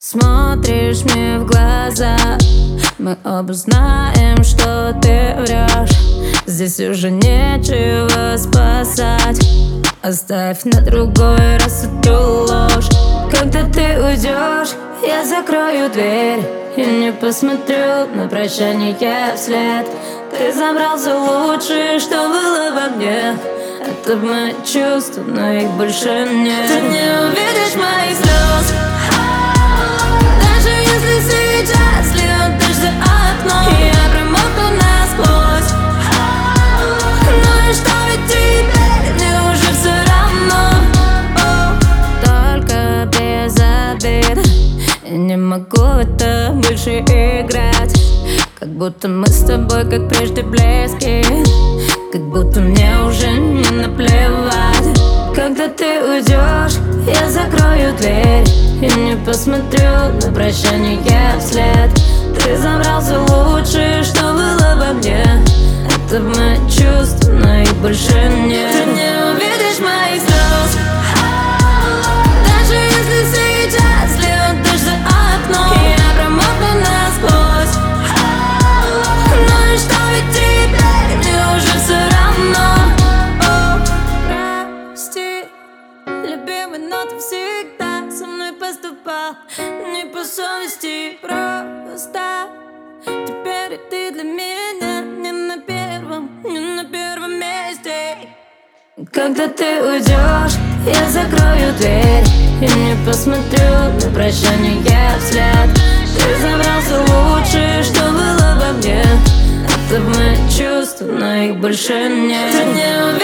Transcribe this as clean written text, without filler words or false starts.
Смотришь мне в глаза, мы оба знаем, что ты врешь. Здесь уже нечего спасать. Оставь на другой раз эту ложь. Когда ты уйдешь, я закрою дверь и не посмотрю на прощание вслед. Ты забрал все лучшее, что было во мне. Это мои чувства, но их больше нет. Ты не увидишь моих слез, даже если сейчас льет дождь за окном. Я промокну насквозь, ну и что, ведь теперь мне уже все равно. Только без обид, я не могу в это больше играть. Как будто мы с тобой, как прежде, близки. Как будто мне уже не наплевать. Когда ты уйдешь, я закрою дверь и не посмотрю на прощание вслед. Ты забрал все лучшее, что было во мне. Это мои чувства, но их больше нет. Ты не увидишь моих слез, даже если сейчас льет дождь за окном. Я промокну насквозь, ну и что, ведь теперь мне уже все равно. Прости, любимый, но ты всегда со мной поступал не по совести. Просто теперь ты для меня не на первом месте. Когда ты уйдешь, я закрою дверь и не посмотрю на прощание вслед. Ты забрал все лучшее, что было во мне. Это мои чувства, но их больше нет. Ты не